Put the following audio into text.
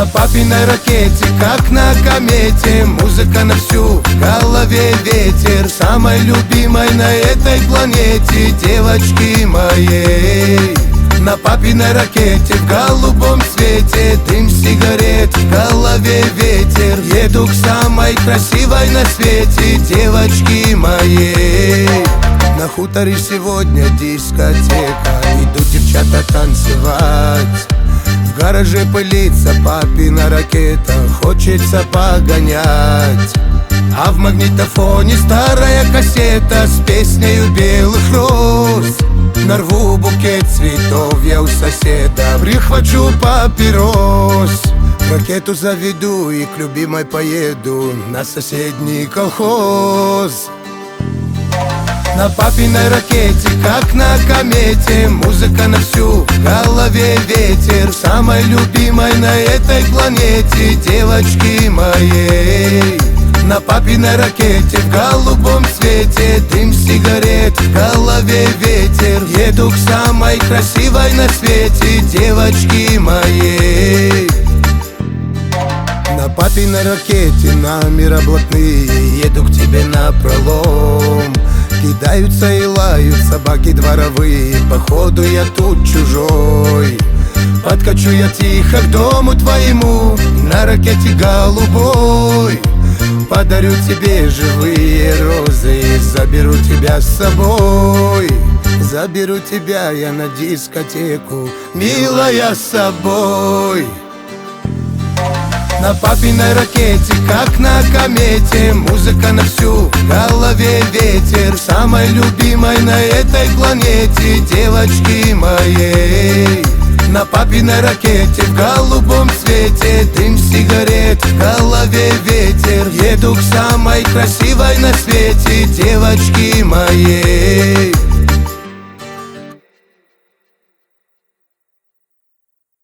На папиной ракете, как на комете, музыка на всю, в голове ветер. Самой любимой на этой планете девочки моей. На папиной ракете, в голубом свете, дым сигарет, в голове ветер. Еду к самой красивой на свете девочки моей. На хуторе сегодня дискотека, идут девчата танцевать. В гараже пылится папина ракета, хочется погонять. А в магнитофоне старая кассета с песнею белых роз. Нарву букет цветов я у соседа, прихвачу папирос. Ракету заведу и к любимой поеду на соседний колхоз. На папиной ракете, как на комете, музыка на всю, в голове ветер. Самой любимой на этой планете девочки моей. На папиной ракете, в голубом свете, дым сигарет, в голове ветер. Еду к самой красивой на свете девочки моей. На папиной ракете номера блатные, еду к тебе напролом. Кидаются и лают собаки дворовые, походу я тут чужой. Подкачу я тихо к дому твоему на ракете голубой. Подарю тебе живые розы, заберу тебя с собой. Заберу тебя я на дискотеку, милая, с собой. На папиной ракете, как на комете, музыка на всю, в голове ветер. Самой любимой на этой планете девочки моей. На папиной ракете, в голубом свете, дым сигарет, в голове ветер. Еду к самой красивой на свете девочки моей.